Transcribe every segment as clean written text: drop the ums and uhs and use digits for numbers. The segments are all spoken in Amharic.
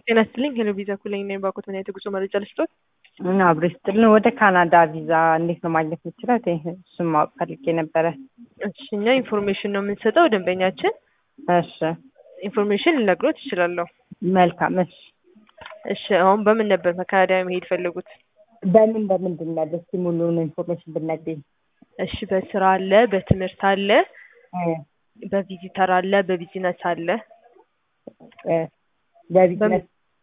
ጤና ይስጥልኝ ሄሎ ቪዛ ኩለኝ ነኝ ባኮት ምን አይነት ጉዞ መረጃ ልስጥዎት? እና አብሬስጥልን ወደ ካናዳ ቪዛ እንዴት ነው ማግኘት የምችለው? እሱን ማወቅ ፈልጌ ነበረ። እሺ እኛ ኢንፎርሜሽን ነው የምንሰጠው ደንበኛችን። እሺ ኢንፎርሜሽን ልነግሮት እችላለሁ። መልካም። እሺ አሁን በምን ነበር ከካናዳ መሄድ ፈለጉት? በምንድን ነው እስኪ ሙሉውን ኢንፎርሜሽን ብትነግሪኝ። እሺ በስራ አለ፣ በትምህርት አለ፣ በቪዚተር አለ፣ በቢዝነስ አለ። በቢዝነስ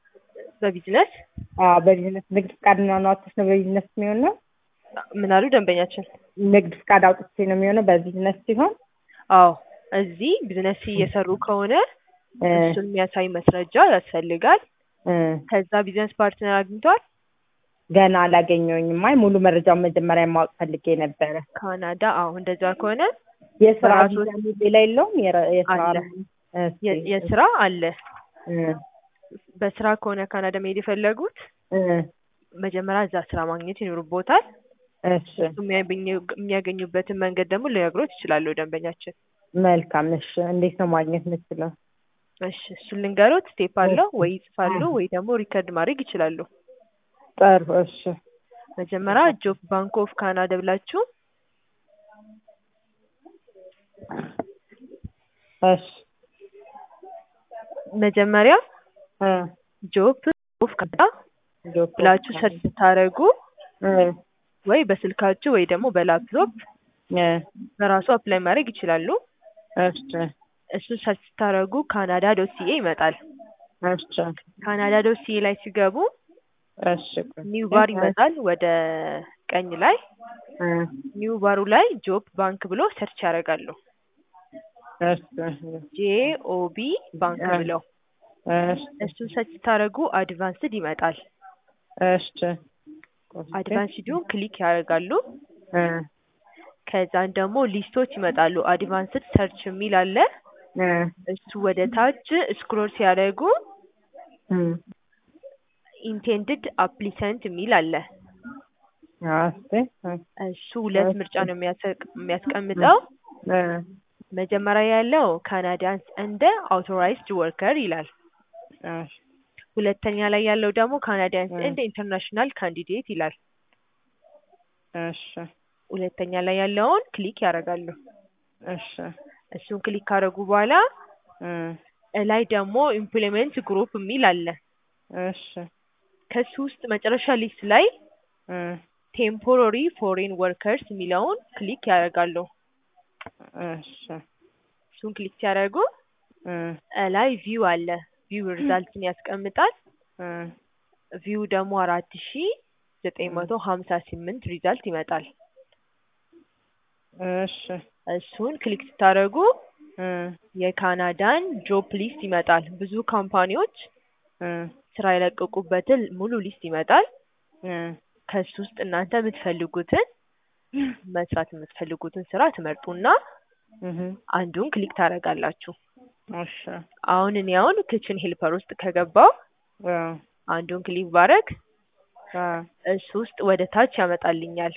በቢዝነስ ንግድ ፍቃድ ነው አውጥተሽ ነው በቢዝነስ የሚሆነው? ምን አሉ ደንበኛችን? ንግድ ፍቃድ አውጥቼ ነው የሚሆነው በቢዝነስ ሲሆን? አዎ እዚህ ቢዝነስ እየሰሩ ከሆነ እሱን የሚያሳይ ማስረጃ ያስፈልጋል። ከዛ ቢዝነስ ፓርትነር አግኝቷል? ገና አላገኘሁኝም። አይ ሙሉ መረጃውን መጀመሪያ ማወቅ ፈልጌ ነበረ። ካናዳ አዎ እንደዛ ከሆነ የስራ ቪዛ ሌላ የለውም? የስራ አለ። በስራ ከሆነ ካናዳ መሄድ የፈለጉት መጀመሪያ እዛ ስራ ማግኘት ይኖርቦታል። እሺ የሚያገኙበትን መንገድ ደግሞ ሊነግሮት ይችላሉ ደንበኛችን። መልካም። እሺ እንዴት ነው ማግኘት የምችለው? እሺ እሱን ልንገሮት። ስቴፕ አለው ወይ ይጽፋሉ ወይ ደግሞ ሪከርድ ማድረግ ይችላሉ። ጥሩ። እሺ መጀመሪያ ጆብ ባንክ ኦፍ ካናዳ ብላችሁ እሺ መጀመሪያ ጆብ ኦፍ ካናዳ ብላችሁ ሰርች ስታደርጉ ወይ በስልካችሁ ወይ ደግሞ በላፕቶፕ በራሱ አፕላይ ማድረግ ይችላሉ። እሺ እሱን ሰርች ስታደርጉ canada.ca ይመጣል። እሺ canada.ca ላይ ሲገቡ እሺ ኒው ባር ይመጣል ወደ ቀኝ ላይ። ኒው ባሩ ላይ ጆብ ባንክ ብሎ ሰርች ያደርጋሉ። እሺ JOB ባንክ ብለው እሱን ሰርች ስታደርጉ አድቫንስድ ይመጣል። እሺ አድቫንስዱን ክሊክ ያደርጋሉ። ከዛን ደግሞ ሊስቶች ይመጣሉ። አድቫንስድ ሰርች የሚል አለ። እሱ ወደ ታች ስክሮል ሲያደርጉ ኢንቴንድድ አፕሊካንት የሚል አለ። እሱ ሁለት ምርጫ ነው የሚያስቀምጠው። መጀመሪያ ያለው ካናዳንስ እንደ አውቶራይዝድ ወርከር ይላል። ሁለተኛ ላይ ያለው ደግሞ ካናዳንስ እንደ ኢንተርናሽናል ካንዲዴት ይላል። እሺ ሁለተኛ ላይ ያለውን ክሊክ ያደርጋሉ። እሺ እሱን ክሊክ ካደረጉ በኋላ ላይ ደግሞ ኢምፕሎይመንት ግሩፕ የሚል አለ። እሺ ከሱ ውስጥ መጨረሻ ሊስት ላይ ቴምፖራሪ ፎሬን ወርከርስ የሚለውን ክሊክ ያደርጋሉ። እሺ እሱን ክሊክ ሲያደርጉ ላይ ቪው አለ። ቪው ሪዛልትን ያስቀምጣል። ቪው ደግሞ 4958 ሪዛልት ይመጣል። እሺ እሱን ክሊክ ስታደርጉ የካናዳን ጆብ ሊስት ይመጣል። ብዙ ካምፓኒዎች ስራ የለቀቁበትን ሙሉ ሊስት ይመጣል። ከሱ ውስጥ እናንተ የምትፈልጉትን መስራት የምትፈልጉትን ስራ ትመርጡና አንዱን ክሊክ ታደርጋላችሁ። እሺ አሁን እኔ ኪችን ሄልፐር ውስጥ ከገባው አንዱን ክሊክ ባረግ እሱ ውስጥ ወደ ታች ያመጣልኛል።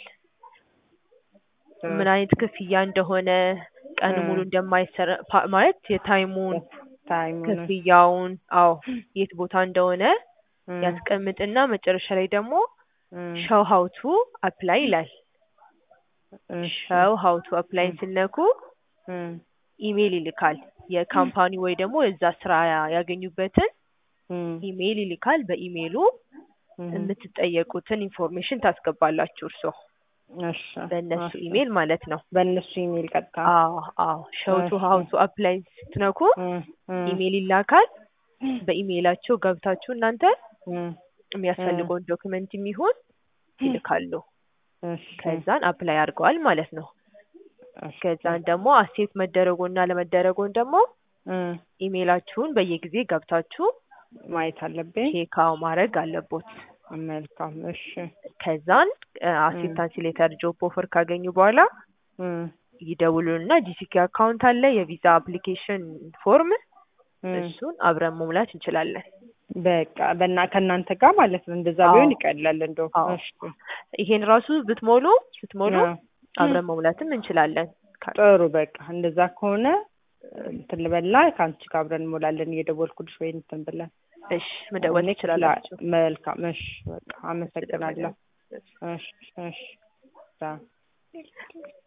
ምን አይነት ክፍያ እንደሆነ ቀን ሙሉ እንደማይሰራ ማለት የታይሙን ክፍያውን የት ቦታ እንደሆነ ያስቀምጥና መጨረሻ ላይ ደግሞ show how to apply ይላል። show how to apply ሲነኩ ኢሜል ይልካል። የካምፓኒ ወይ ደግሞ እዛ ስራ ያገኙበትን ኢሜል ይልካል። በኢሜሉ የምትጠየቁትን ኢንፎርሜሽን ታስገባላችሁ እርሶ። እሺ በእነሱ ኢሜል ማለት ነው። በእነሱ ኢሜል ቀጥታ show how to apply ስትነኩ ኢሜል ይላካል። በኢሜላቸው ገብታችሁ እናንተ የሚያስፈልገውን ዶክመንት የሚሆን ይልካሉ። ከዛን አፕላይ አድርገዋል ማለት ነው። ከዛን ደግሞ አክሴፕት መደረጉና ለመደረጉን ደግሞ ኢሜላችሁን በየጊዜ ገብታችሁ ማየት አለብኝ። ቼክአው ማድረግ አለቦት። መልካም። እሺ ከዛን አክሴፕታንስ ሌተር ጆብ ኦፈር ካገኙ በኋላ ይደውሉና ጂሲኬ አካውንት አለ የቪዛ አፕሊኬሽን ፎርም እሱን አብረን መሙላት እንችላለን። በቃ ከእናንተ ጋር ማለት ነው። እንደዛ ቢሆን ይቀላል እንደው። እሺ ይሄን ራሱ ስትሞሉ አብረን መሙላትም እንችላለን። ጥሩ በቃ እንደዛ ከሆነ እንትን ልበላ ካንቺ ጋር አብረን እንሞላለን። እየደወልኩልሽ ወይ እንትን ብለን እሺ መደወል ትችላላችሁ። መልካም እሺ በቃ አመሰግናለሁ። እሺ እሺ